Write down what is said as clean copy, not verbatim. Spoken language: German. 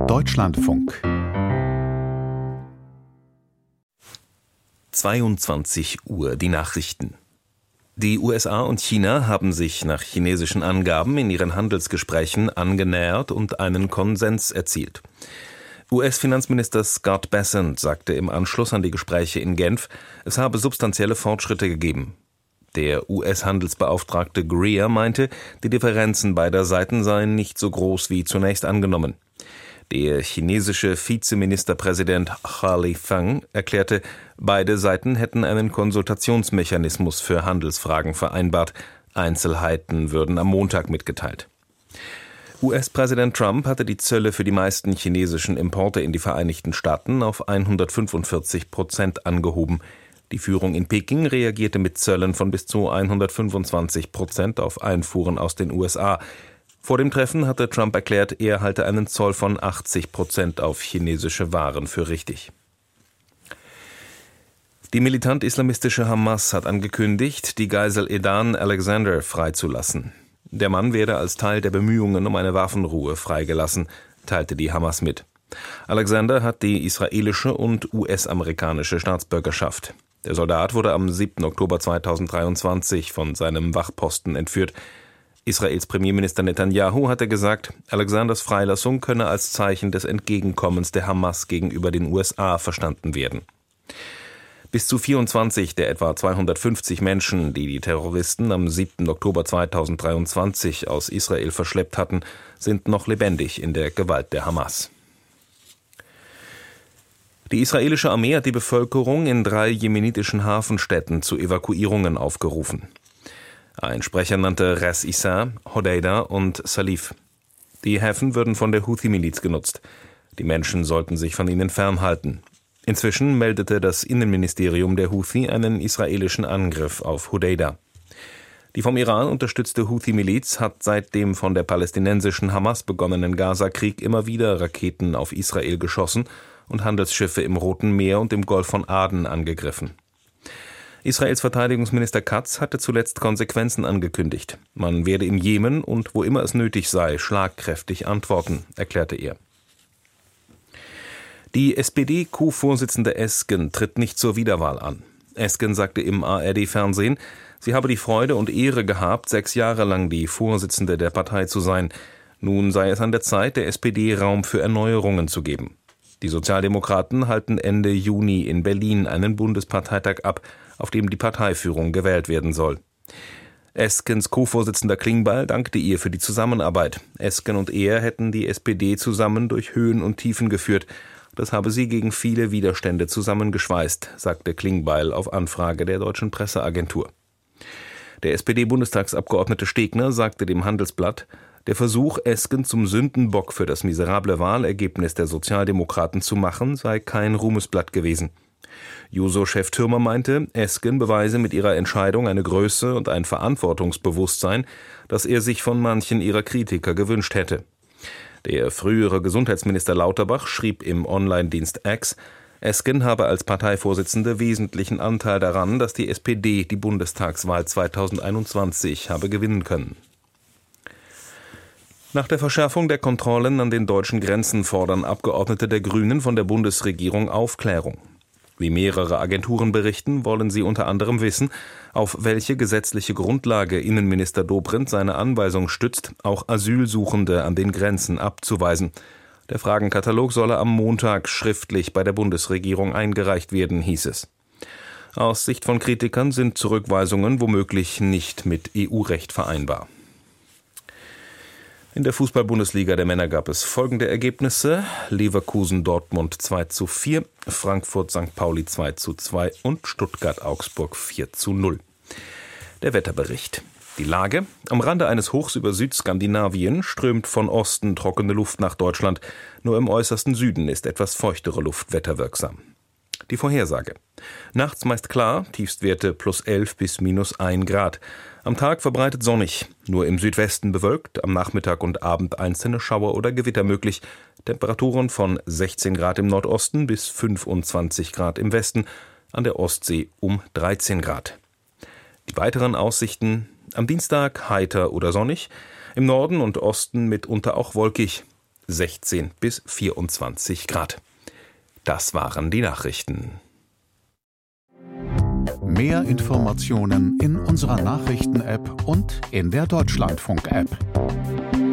Deutschlandfunk 22 Uhr, die Nachrichten. Die USA und China haben sich nach chinesischen Angaben in ihren Handelsgesprächen angenähert und einen Konsens erzielt. US-Finanzminister Scott Bessent sagte im Anschluss an die Gespräche in Genf, es habe substanzielle Fortschritte gegeben. Der US-Handelsbeauftragte Greer meinte, die Differenzen beider Seiten seien nicht so groß wie zunächst angenommen. Der chinesische Vizeministerpräsident Li Feng erklärte, beide Seiten hätten einen Konsultationsmechanismus für Handelsfragen vereinbart. Einzelheiten würden am Montag mitgeteilt. US-Präsident Trump hatte die Zölle für die meisten chinesischen Importe in die Vereinigten Staaten auf 145% angehoben. Die Führung in Peking reagierte mit Zöllen von bis zu 125% auf Einfuhren aus den USA. Vor dem Treffen hatte Trump erklärt, er halte einen Zoll von 80% auf chinesische Waren für richtig. Die militant-islamistische Hamas hat angekündigt, die Geisel Edan Alexander freizulassen. Der Mann werde als Teil der Bemühungen um eine Waffenruhe freigelassen, teilte die Hamas mit. Alexander hat die israelische und US-amerikanische Staatsbürgerschaft. Der Soldat wurde am 7. Oktober 2023 von seinem Wachposten entführt. Israels Premierminister Netanyahu hatte gesagt, Alexanders Freilassung könne als Zeichen des Entgegenkommens der Hamas gegenüber den USA verstanden werden. Bis zu 24 der etwa 250 Menschen, die die Terroristen am 7. Oktober 2023 aus Israel verschleppt hatten, sind noch lebendig in der Gewalt der Hamas. Die israelische Armee hat die Bevölkerung in 3 jemenitischen Hafenstädten zu Evakuierungen aufgerufen. Ein Sprecher nannte Ras Issa, Hodeida und Salif. Die Häfen würden von der Houthi-Miliz genutzt. Die Menschen sollten sich von ihnen fernhalten. Inzwischen meldete das Innenministerium der Houthi einen israelischen Angriff auf Hodeida. Die vom Iran unterstützte Houthi-Miliz hat seit dem von der palästinensischen Hamas begonnenen Gaza-Krieg immer wieder Raketen auf Israel geschossen und Handelsschiffe im Roten Meer und im Golf von Aden angegriffen. Israels Verteidigungsminister Katz hatte zuletzt Konsequenzen angekündigt. Man werde im Jemen und wo immer es nötig sei, schlagkräftig antworten, erklärte er. Die SPD-Co-Vorsitzende Esken tritt nicht zur Wiederwahl an. Esken sagte im ARD-Fernsehen, sie habe die Freude und Ehre gehabt, 6 Jahre lang die Vorsitzende der Partei zu sein. Nun sei es an der Zeit, der SPD Raum für Erneuerungen zu geben. Die Sozialdemokraten halten Ende Juni in Berlin einen Bundesparteitag ab, auf dem die Parteiführung gewählt werden soll. Eskens Co-Vorsitzender Klingbeil dankte ihr für die Zusammenarbeit. Esken und er hätten die SPD zusammen durch Höhen und Tiefen geführt. Das habe sie gegen viele Widerstände zusammengeschweißt, sagte Klingbeil auf Anfrage der Deutschen Presseagentur. Der SPD-Bundestagsabgeordnete Stegner sagte dem Handelsblatt, der Versuch, Esken zum Sündenbock für das miserable Wahlergebnis der Sozialdemokraten zu machen, sei kein Ruhmesblatt gewesen. Juso-Chef Thürmer meinte, Esken beweise mit ihrer Entscheidung eine Größe und ein Verantwortungsbewusstsein, das er sich von manchen ihrer Kritiker gewünscht hätte. Der frühere Gesundheitsminister Lauterbach schrieb im Online-Dienst X, Esken habe als Parteivorsitzende wesentlichen Anteil daran, dass die SPD die Bundestagswahl 2021 habe gewinnen können. Nach der Verschärfung der Kontrollen an den deutschen Grenzen fordern Abgeordnete der Grünen von der Bundesregierung Aufklärung. Wie mehrere Agenturen berichten, wollen sie unter anderem wissen, auf welche gesetzliche Grundlage Innenminister Dobrindt seine Anweisung stützt, auch Asylsuchende an den Grenzen abzuweisen. Der Fragenkatalog solle am Montag schriftlich bei der Bundesregierung eingereicht werden, hieß es. Aus Sicht von Kritikern sind Zurückweisungen womöglich nicht mit EU-Recht vereinbar. In der Fußball-Bundesliga der Männer gab es folgende Ergebnisse: Leverkusen-Dortmund 2:4, Frankfurt-St. Pauli 2:2 und Stuttgart-Augsburg 4:0. Der Wetterbericht. Die Lage: Am Rande eines Hochs über Südskandinavien strömt von Osten trockene Luft nach Deutschland. Nur im äußersten Süden ist etwas feuchtere Luft wetterwirksam. Die Vorhersage: Nachts meist klar, Tiefstwerte +11 bis -1 Grad. Am Tag verbreitet sonnig, nur im Südwesten bewölkt, am Nachmittag und Abend einzelne Schauer oder Gewitter möglich. Temperaturen von 16 Grad im Nordosten bis 25 Grad im Westen, an der Ostsee um 13 Grad. Die weiteren Aussichten: Am Dienstag heiter oder sonnig, im Norden und Osten mitunter auch wolkig. 16 bis 24 Grad. Das waren die Nachrichten. Mehr Informationen in unserer Nachrichten-App und in der Deutschlandfunk-App.